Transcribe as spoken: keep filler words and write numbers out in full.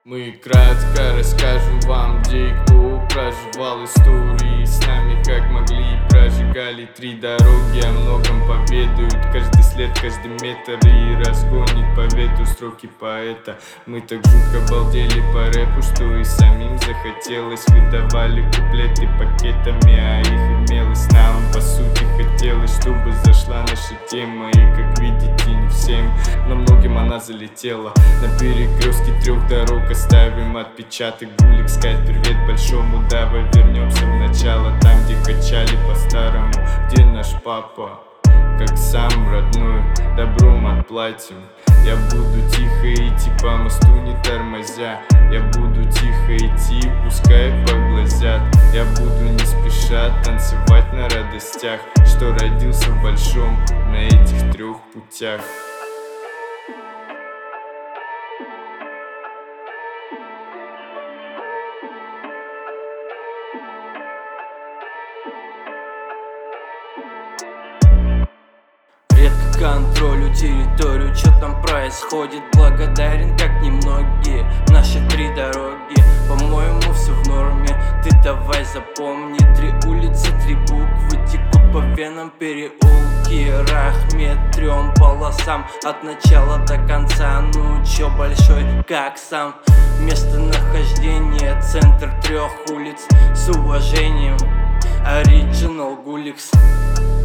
Мы кратко расскажем вам, где и кто проживал истории с нами, как могли, прожигали три дороги, о многом поведают, каждый след, каждый метр, и разгонит по ветру строки поэта. Мы так жутко балдели по рэпу, что и самим захотелось. Выдавали куплеты пакетами, а их имелось. Нам по сути хотелось, чтобы зашла наша тема, и как видите, не всем, но многим она залетела. На перекрестке трех дорог оставим отпечаток, гулик, сказать привет большому, давай вернемся в начало, там, где качали по-старому, где наш папа, как сам родной, добром отплатим. Я буду тихо идти по мосту, не тормозя, я буду тихо идти, пускай поглазят. Я буду не спеша танцевать на радостях, что родился в большом на этих трех путях. Редко контролю территорию, что там происходит. Благодарен, как немногие, наши три дороги. По-моему, все в норме, ты давай запомни. Три улицы, три буквы текут по венам, переулки Рахмет трем полосам, от начала до конца. Ну чё большой, как сам. Местонахождение, центр трех улиц. С уважением, Original Гуликс.